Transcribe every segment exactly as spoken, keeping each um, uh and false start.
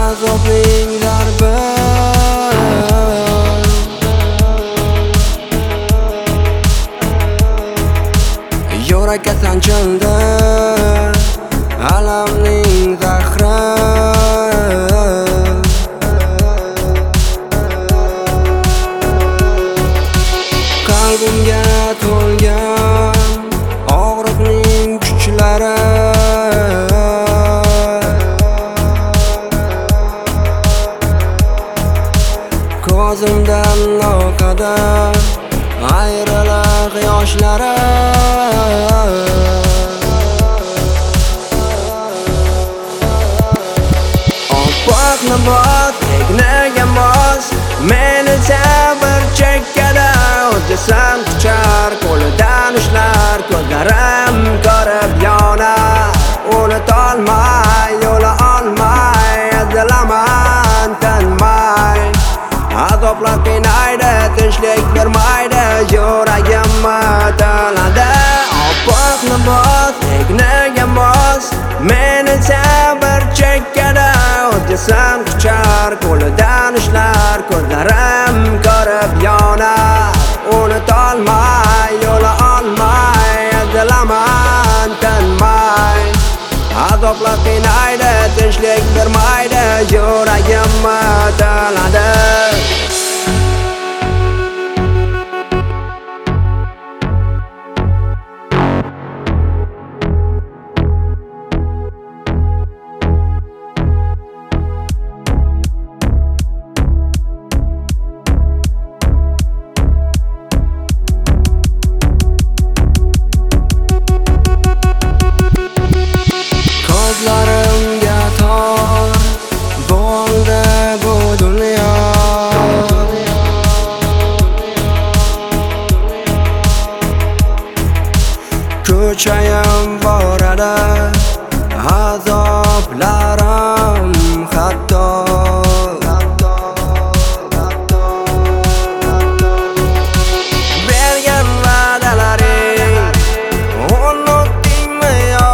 azobning darbi yurakka sanchildi alamning zahri. Qalbimga to'lgan og'riqning kuchlari ko'zimdan oqadi ayriliq yoshlari. Oppoq libos tegnagan boz meni sabr chekkada o'tkasan quchar qo'lidan ushlar ko'zlarim ko'rib yonar. Unutolmay yo'la olmay azilaman tinmay azoblar qiynaydi tinchlik bermaydi yuragimni tiladi. Oppoq libos tegnagan boz meni sabr chekkada o'tkasan quchar qo'lidan ushlar ko'zlarim ko'rib yonar. Unutolmay yo'la olmay azilaman tinmay azoblar qiynaydi tinchlik bermaydi yuragimni tiladi. Ko'zlarimga tor bo'ldi bu dunyo, ko'chayim boradi azoblarim hatto. Bergan va'dalaring unutdingmi yo?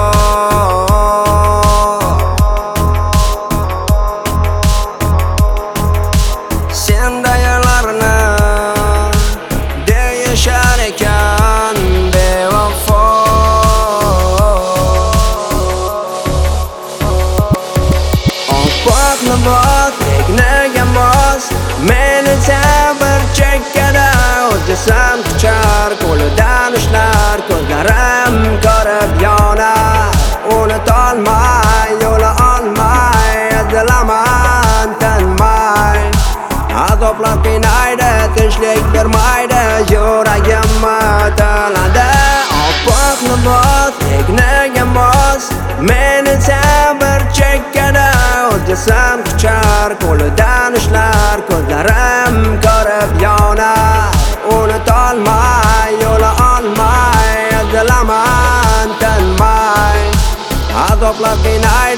Sendayalarni deyishar ekan bevafo. Oppoq libos tegnagan boz meni sabr chekkada o'tkasan quchar qo'lidan ushlar ko'zlarim ko'rib yonar. Unutolmay yo'la olmay azilaman tinmay azoblar qiynaydi tinchlik bermaydi yuragimni tiladi. Oppoq libos tegnagan boz meni sabr chekkada o'tkasan quchar qo'lidan ushlar ko'zlarim ko'rib yonar. Unutolmay yo'la olmay azilaman tinmay azoblar qiynaydi